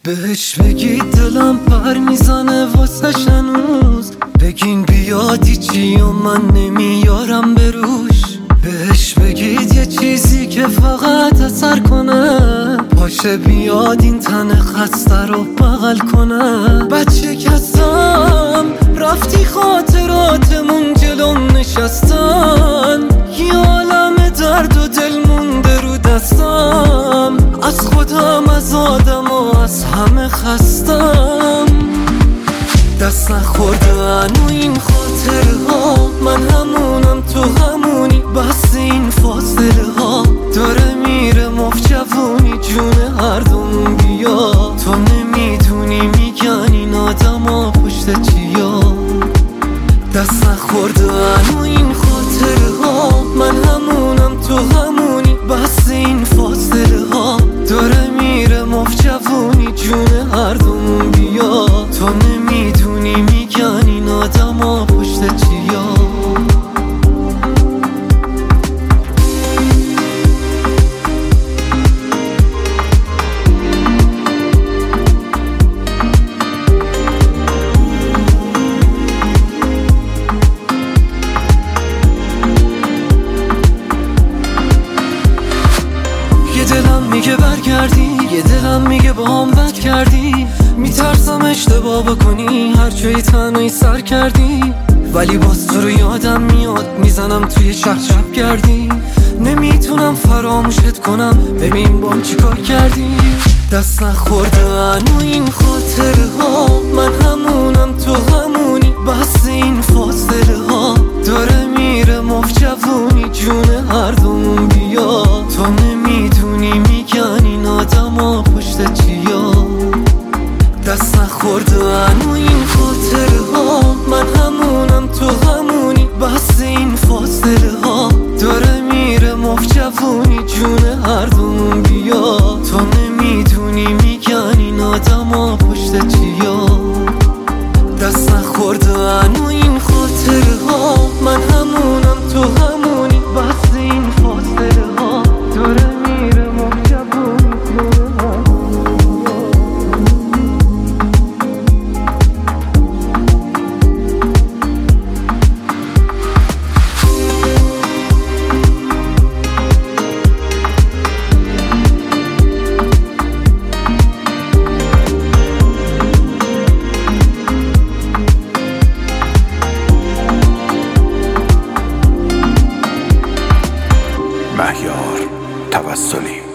بهش بگید دلم پر میزنه واسه هنوز، بگین بیادی چی و من نمیارم بروش. بهش بگید یه چیزی که فقط اثر کنه، پاشه بیاد این تن خسته رو بغل کنه. بچه کسم رفتی خاطراتمون جلوم نشستن، یه عالم درد و دل مونده رو دستم. از خودم، از آدم و از همه خستم. دست نخوردن و این خاطره ها، من همونم تو همونی، بس این فاصله ها داره میره مفجوونی جون هر دومون. بیا تو نمیدونی میگن این آدم ها پشت چیا. دست نخوردن و این خاطره ها، من همونم تو همونی، بس این فاصله ها داره میره مفجوونی جون هر دومون. بیا تو نمیدونی میگن این آدم ها پشت چیا. یه دلم میگه برگردی، یه دلم میگه با هم بد کردی. میترسم اشتباه بکنی، هر جایی تنهایی سر کردی. ولی باز تو رو یادم میاد، میزنم توی شب کردی. نمیتونم فراموشت کنم، ببین بام چی کار کردی. دست نخوردن و این خاطره ها، من همونم تو همونی، بس این فاصله ها داره میره مفجوونی جون هر دومون. بیا تو نمیدونی میگن این آدم ها پشت چیا. دست نخوردن و این خاطره ها، من همونم تو همونی، بس این فاصله ها داره میره مفجوونی جون هر دومون. بیا تو نمیدونی میگن این آدم ها پشت چیا. دست نخوردن و این خاطره ها، من همونم تو همونی، بس این فاصله ها داره میره مفجوونی جون هر دومون. مهیار توسلی.